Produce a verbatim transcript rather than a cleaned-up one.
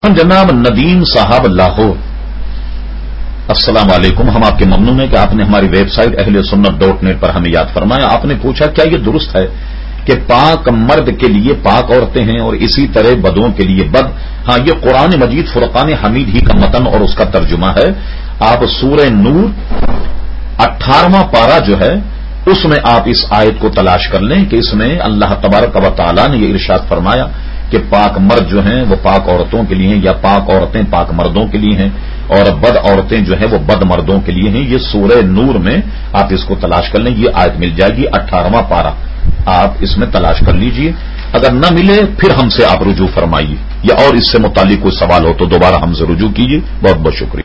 जनाब नदीम साहब लाहौर, अस्सलाम वालेकुम। हम आपके ममनून हैं कि आपने हमारी वेबसाइट अहले सुन्नत डॉट नेट पर हमें याद फरमाया। आपने पूछा क्या यह दुरुस्त है कि पाक मर्द के लिए पाक औरतें हैं और इसी तरह बदों के लिए बद। हां, यह कुरान मजीद फुरकान हमीद ही का मतन और उसका तर्जुमा है। आप सूरह नूर अठारहवां पारा जो है उसमें आप इस आयत को तलाश कर लें कि इसमें अल्लाह तबारक व तआला ने यह इरशाद फरमाया कि पाक मर्द जो हैं वो पाक औरतों के लिए हैं या पाक औरतें पाक मर्दों के लिए हैं और बद औरतें जो हैं वो बद मर्दों के लिए हैं। ये सूरह नूर में आप इसको तलाश कर लें, ये आयत मिल जाएगी, अठारहवां पारा आप इसमें तलाश कर लीजिए। अगर न मिले फिर हमसे आप रुजू फरमाइए या और इससे मुताल्लिक कोई सवाल हो तो दोबारा हमसे रुजू कीजिए। बहुत बहुत शुक्रिया।